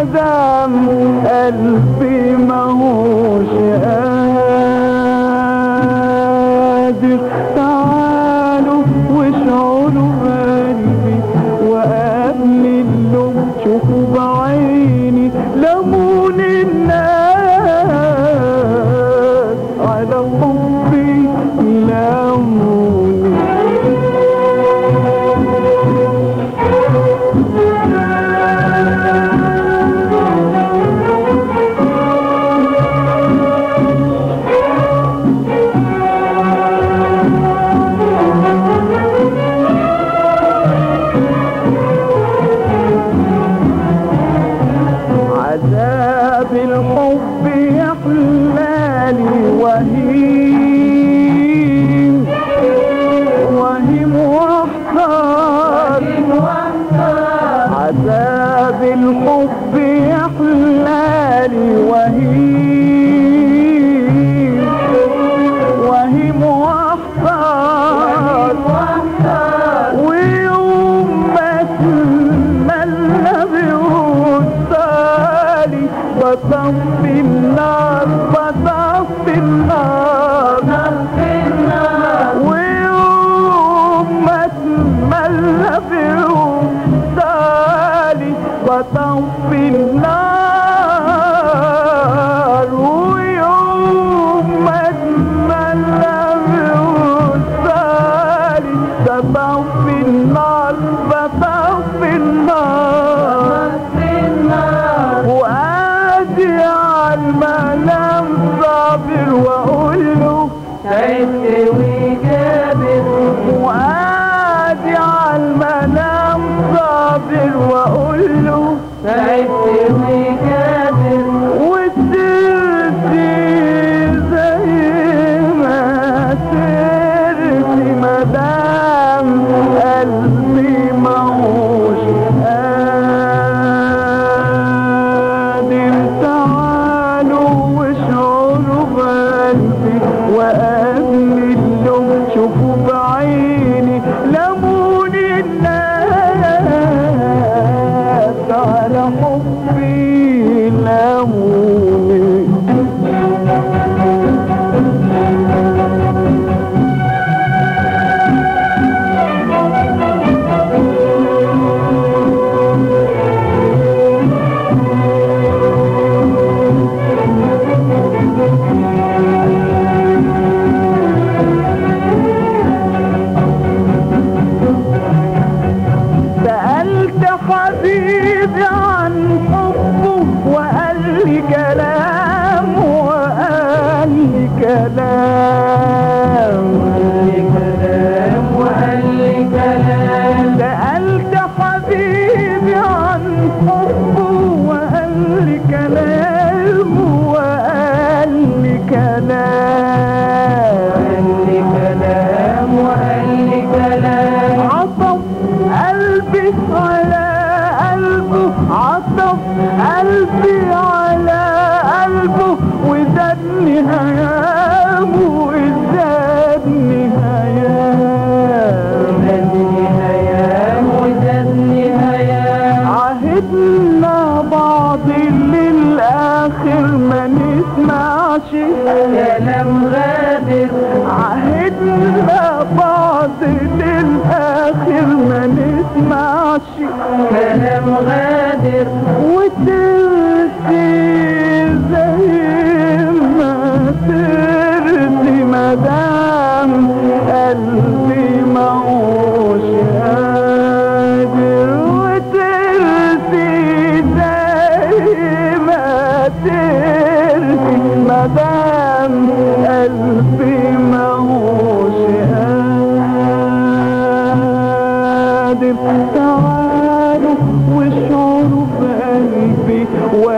مدام قلبي ماهوش قادر. تعالوا واشعروا قلبي وقبل اللوم شوفوا بعيني لمون الناس على حبي لموني. عذاب الحب يحلالي وهيم وهيم واحتار. عذاب الحب يحلالي وهيم وهيم واحتار. ويوم ما اتمنى بوصالي بطفي النار بطفي النار. ويوم ما اتمنى بوصالي بطفي النار. ويوم ما اتمنى بوصالي بطفي النار بطفي النار. وادي عالمنام صابر واقول له تعبت وجابر. وادي عالمنام صابر واقول له تعبت وجابر. وسرتي زي ما سرتي مدام قلبي ماهوش قادر. تعالوا واشعروا بقلبي وقبل اللوم شوفوا بعيني لمون الناس على حبي لموني. سألت حبيبي عن حبه وقال لي كلام وقال لي كلام وقال لي كلام. سألت حبيبي عن حبه وقال لي كلام وقال لي كلام. وقال لي كلام. عطف قلبي على قلبه عطف قلبي على قلبه وزادني هيامه وزادني هيام. وزادني هيام. عهدنا بعض للآخر ما نسمعش كلام غادر. عهدنا بعض للآخر ما نسمعش كلام غادر. وترسي زي ما ترسي مدام قلبي ماهوش قادر. وترسي زي ما ترسي مدام قلبي ماهوش قادر. تعالوا واشعروا بقلبي